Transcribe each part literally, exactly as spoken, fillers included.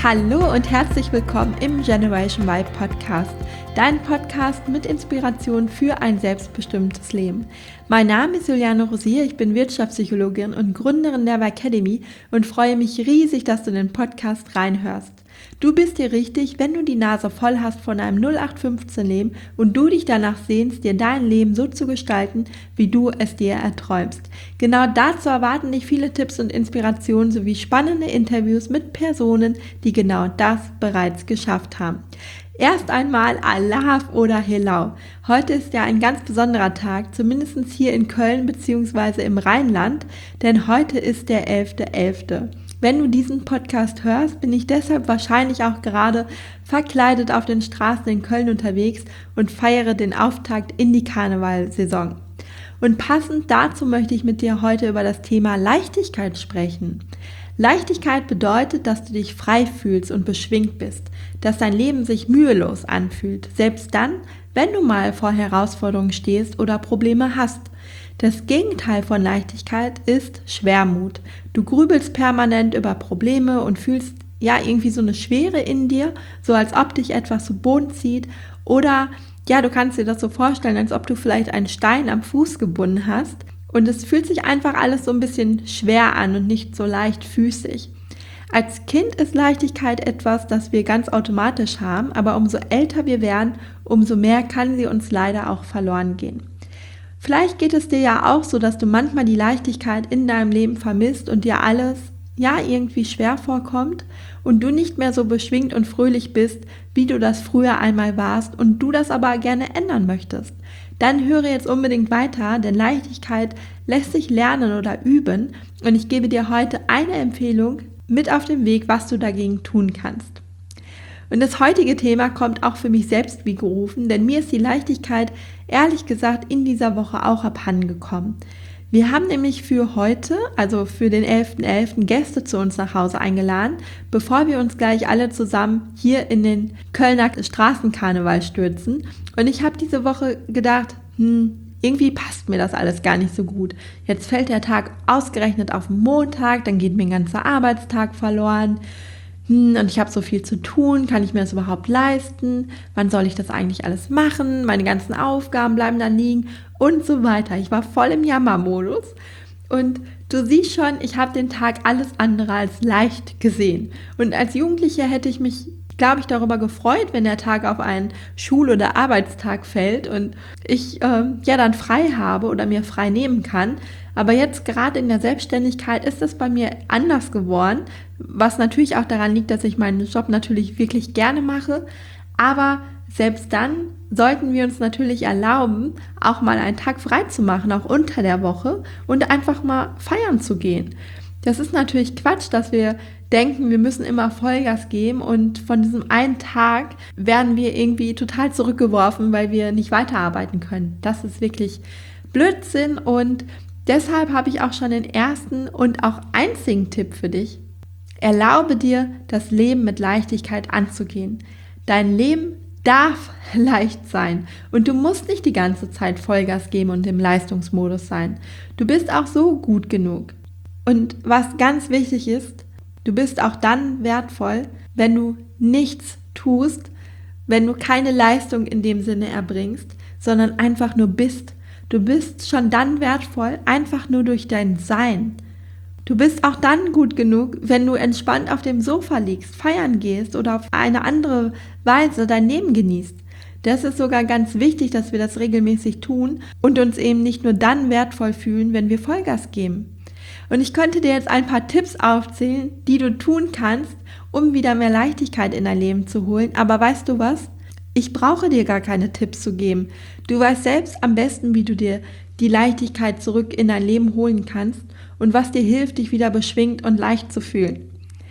Hallo und herzlich willkommen im Generation Y Podcast, dein Podcast mit Inspiration für ein selbstbestimmtes Leben. Mein Name ist Juliane Rosier, ich bin Wirtschaftspsychologin und Gründerin der Y Academy und freue mich riesig, dass du in den Podcast reinhörst. Du bist hier richtig, wenn du die Nase voll hast von einem null acht fünfzehn Leben und du dich danach sehnst, dir dein Leben so zu gestalten, wie du es dir erträumst. Genau dazu erwarten dich viele Tipps und Inspirationen sowie spannende Interviews mit Personen, die genau das bereits geschafft haben. Erst einmal Alaf oder Helau. Heute ist ja ein ganz besonderer Tag, zumindest hier in Köln bzw. im Rheinland, denn heute ist der elfter elfter Wenn du diesen Podcast hörst, bin ich deshalb wahrscheinlich auch gerade verkleidet auf den Straßen in Köln unterwegs und feiere den Auftakt in die Karnevalsaison. Und passend dazu möchte ich mit dir heute über das Thema Leichtigkeit sprechen. Leichtigkeit bedeutet, dass du dich frei fühlst und beschwingt bist, dass dein Leben sich mühelos anfühlt, selbst dann, wenn du mal vor Herausforderungen stehst oder Probleme hast. Das Gegenteil von Leichtigkeit ist Schwermut. Du grübelst permanent über Probleme und fühlst ja irgendwie so eine Schwere in dir, so als ob dich etwas zu Boden zieht oder ja, du kannst dir das so vorstellen, als ob du vielleicht einen Stein am Fuß gebunden hast und es fühlt sich einfach alles so ein bisschen schwer an und nicht so leichtfüßig. Als Kind ist Leichtigkeit etwas, das wir ganz automatisch haben, aber umso älter wir werden, umso mehr kann sie uns leider auch verloren gehen. Vielleicht geht es dir ja auch so, dass du manchmal die Leichtigkeit in deinem Leben vermisst und dir alles ja irgendwie schwer vorkommt und du nicht mehr so beschwingt und fröhlich bist, wie du das früher einmal warst und du das aber gerne ändern möchtest. Dann höre jetzt unbedingt weiter, denn Leichtigkeit lässt sich lernen oder üben und ich gebe dir heute eine Empfehlung mit auf den Weg, was du dagegen tun kannst. Und das heutige Thema kommt auch für mich selbst wie gerufen, denn mir ist die Leichtigkeit ehrlich gesagt in dieser Woche auch abhandengekommen. Wir haben nämlich für heute, also für den elfter elfter Gäste zu uns nach Hause eingeladen, bevor wir uns gleich alle zusammen hier in den Kölner Straßenkarneval stürzen. Und ich habe diese Woche gedacht, hm, irgendwie passt mir das alles gar nicht so gut. Jetzt fällt der Tag ausgerechnet auf Montag, dann geht mir ein ganzer Arbeitstag verloren. Hm, und ich habe so viel zu tun, kann ich mir das überhaupt leisten? Wann soll ich das eigentlich alles machen? Meine ganzen Aufgaben bleiben dann liegen und so weiter. Ich war voll im Jammermodus und du siehst schon, ich habe den Tag alles andere als leicht gesehen. Und als Jugendliche hätte ich mich, glaube ich, darüber gefreut, wenn der Tag auf einen Schul- oder Arbeitstag fällt und ich äh, ja dann frei habe oder mir frei nehmen kann. Aber jetzt gerade in der Selbstständigkeit ist es bei mir anders geworden, was natürlich auch daran liegt, dass ich meinen Job natürlich wirklich gerne mache. Aber selbst dann sollten wir uns natürlich erlauben, auch mal einen Tag frei zu machen, auch unter der Woche und einfach mal feiern zu gehen. Das ist natürlich Quatsch, dass wir denken, wir müssen immer Vollgas geben und von diesem einen Tag werden wir irgendwie total zurückgeworfen, weil wir nicht weiterarbeiten können. Das ist wirklich Blödsinn und deshalb habe ich auch schon den ersten und auch einzigen Tipp für dich. Erlaube dir, das Leben mit Leichtigkeit anzugehen. Dein Leben darf leicht sein und du musst nicht die ganze Zeit Vollgas geben und im Leistungsmodus sein. Du bist auch so gut genug. Und was ganz wichtig ist, du bist auch dann wertvoll, wenn du nichts tust, wenn du keine Leistung in dem Sinne erbringst, sondern einfach nur bist. Du bist schon dann wertvoll, einfach nur durch dein Sein. Du bist auch dann gut genug, wenn du entspannt auf dem Sofa liegst, feiern gehst oder auf eine andere Weise dein Leben genießt. Das ist sogar ganz wichtig, dass wir das regelmäßig tun und uns eben nicht nur dann wertvoll fühlen, wenn wir Vollgas geben. Und ich könnte dir jetzt ein paar Tipps aufzählen, die du tun kannst, um wieder mehr Leichtigkeit in dein Leben zu holen. Aber weißt du was? Ich brauche dir gar keine Tipps zu geben. Du weißt selbst am besten, wie du dir die Leichtigkeit zurück in dein Leben holen kannst und was dir hilft, dich wieder beschwingt und leicht zu fühlen.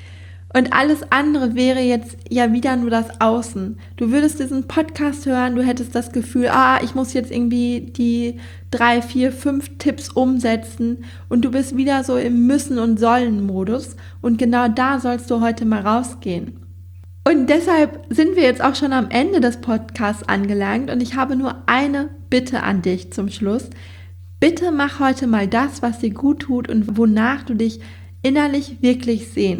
Und alles andere wäre jetzt ja wieder nur das Außen. Du würdest diesen Podcast hören, du hättest das Gefühl, ah, ich muss jetzt irgendwie die drei, vier, fünf Tipps umsetzen und du bist wieder so im Müssen- und Sollen-Modus und genau da sollst du heute mal rausgehen. Und deshalb sind wir jetzt auch schon am Ende des Podcasts angelangt und ich habe nur eine Bitte an dich zum Schluss. Bitte mach heute mal das, was dir gut tut und wonach du dich innerlich wirklich sehnst.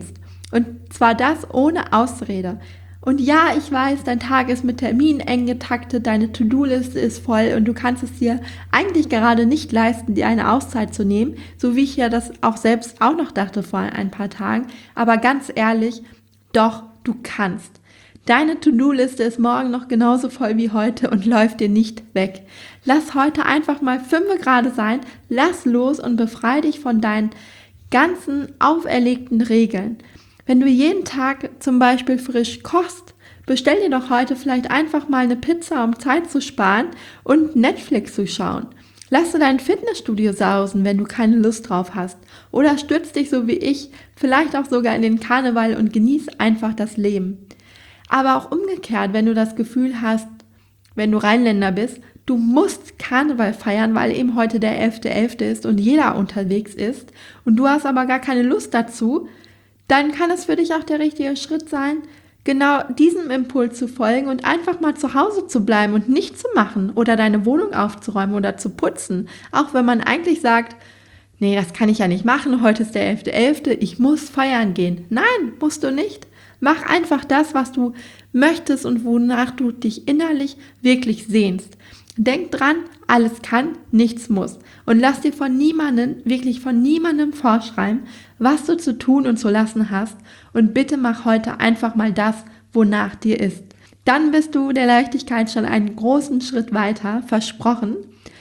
Und zwar das ohne Ausrede. Und ja, ich weiß, dein Tag ist mit Terminen eng getaktet, deine To-Do-Liste ist voll und du kannst es dir eigentlich gerade nicht leisten, dir eine Auszeit zu nehmen, so wie ich ja das auch selbst auch noch dachte vor ein paar Tagen. Aber ganz ehrlich, doch, du kannst. Deine To-Do-Liste ist morgen noch genauso voll wie heute und läuft dir nicht weg. Lass heute einfach mal fünf Grad sein, lass los und befreie dich von deinen ganzen auferlegten Regeln. Wenn du jeden Tag zum Beispiel frisch kochst, bestell dir doch heute vielleicht einfach mal eine Pizza, um Zeit zu sparen und Netflix zu schauen. Lass dir dein Fitnessstudio sausen, wenn du keine Lust drauf hast. Oder stürz dich so wie ich, vielleicht auch sogar in den Karneval und genieß einfach das Leben. Aber auch umgekehrt, wenn du das Gefühl hast, wenn du Rheinländer bist, du musst Karneval feiern, weil eben heute der elfter elfter ist und jeder unterwegs ist und du hast aber gar keine Lust dazu, dann kann es für dich auch der richtige Schritt sein, genau diesem Impuls zu folgen und einfach mal zu Hause zu bleiben und nichts zu machen oder deine Wohnung aufzuräumen oder zu putzen. Auch wenn man eigentlich sagt, nee, das kann ich ja nicht machen, heute ist der elfter elfter, ich muss feiern gehen. Nein, musst du nicht. Mach einfach das, was du möchtest und wonach du dich innerlich wirklich sehnst. Denk dran, alles kann, nichts muss. Und lass dir von niemandem, wirklich von niemandem vorschreiben, was du zu tun und zu lassen hast. Und bitte mach heute einfach mal das, wonach dir ist. Dann bist du der Leichtigkeit schon einen großen Schritt weiter, versprochen.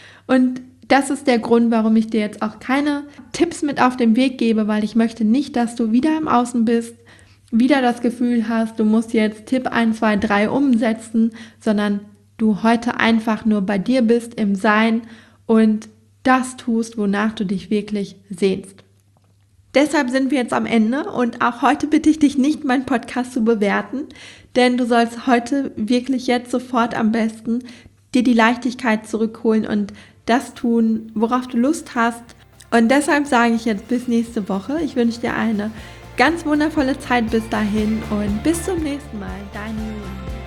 Und das ist der Grund, warum ich dir jetzt auch keine Tipps mit auf den Weg gebe, weil ich möchte nicht, dass du wieder im Außen bist, wieder das Gefühl hast, du musst jetzt Tipp eins, zwei, drei umsetzen, sondern du heute einfach nur bei dir bist, im Sein und das tust, wonach du dich wirklich sehnst. Deshalb sind wir jetzt am Ende und auch heute bitte ich dich nicht, meinen Podcast zu bewerten, denn du sollst heute wirklich jetzt sofort am besten dir die Leichtigkeit zurückholen und das tun, worauf du Lust hast. Und deshalb sage ich jetzt bis nächste Woche. Ich wünsche dir eine ganz wundervolle Zeit bis dahin und bis zum nächsten Mal. Deine Julia.